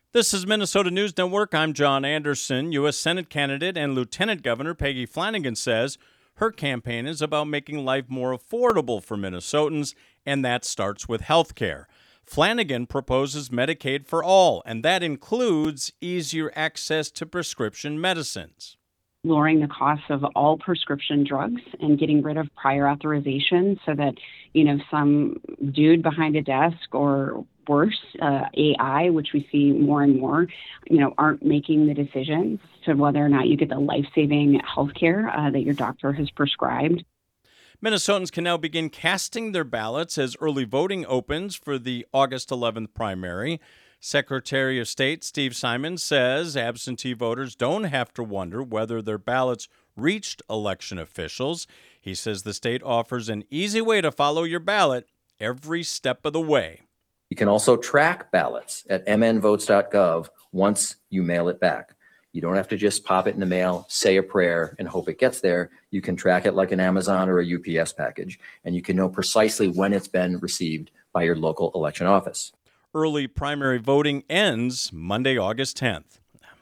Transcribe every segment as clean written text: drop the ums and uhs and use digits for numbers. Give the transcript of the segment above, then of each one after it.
This is Minnesota News Network. I'm John Anderson. U.S. Senate candidate and Lieutenant Governor Peggy Flanagan says her campaign is about making life more affordable for Minnesotans, and that starts with health care. Flanagan proposes Medicaid for all, and that includes easier access to prescription medicines. Lowering the cost of all prescription drugs and getting rid of prior authorization so that, some dude behind a desk or worse, AI, which we see more and more, aren't making the decisions to whether or not you get the life-saving health care that your doctor has prescribed. Minnesotans can now begin casting their ballots as early voting opens for the August 11th primary. Secretary of State Steve Simons says absentee voters don't have to wonder whether their ballots reached election officials. He says the state offers an easy way to follow your ballot every step of the way. You can also track ballots at mnvotes.gov once you mail it back. You don't have to just pop it in the mail, say a prayer, and hope it gets there. You can track it like an Amazon or a UPS package, and you can know precisely when it's been received by your local election office. Early primary voting ends Monday, August 10th.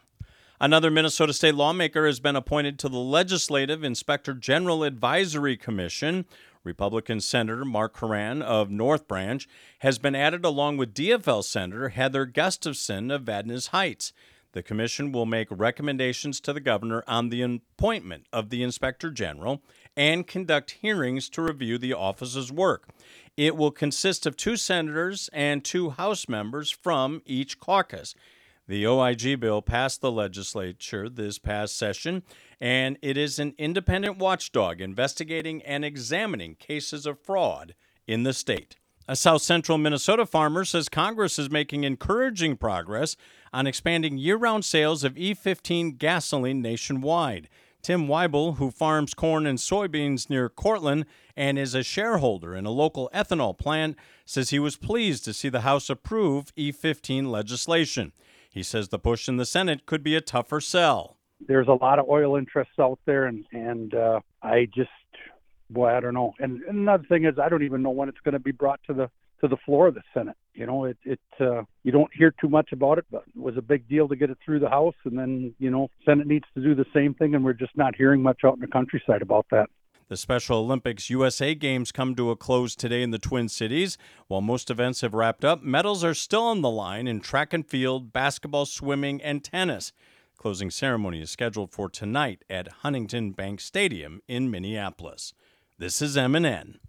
Another Minnesota state lawmaker has been appointed to the Legislative Inspector General Advisory Commission. Republican Senator Mark Horan of North Branch has been added along with DFL Senator Heather Gustafson of Vadnais Heights. The commission will make recommendations to the governor on the appointment of the Inspector General and conduct hearings to review the office's work. It will consist of 2 senators and 2 House members from each caucus. The OIG bill passed the legislature this past session, and it is an independent watchdog investigating and examining cases of fraud in the state. A South Central Minnesota farmer says Congress is making encouraging progress on expanding year-round sales of E15 gasoline nationwide. Tim Weibel, who farms corn and soybeans near Cortland and is a shareholder in a local ethanol plant, says he was pleased to see the House approve E15 legislation. He says the push in the Senate could be a tougher sell. There's a lot of oil interests out there, and I don't know. And another thing is, I don't even know when it's going to be brought to the floor of the Senate. You don't hear too much about it, but it was a big deal to get it through the House, and then Senate needs to do the same thing, and we're just not hearing much out in the countryside about that. The Special Olympics USA Games come to a close today in the Twin Cities. While most events have wrapped up, medals are still on the line in track and field, basketball, swimming, and tennis. Closing ceremony is scheduled for tonight at Huntington Bank Stadium in Minneapolis. This is MNN.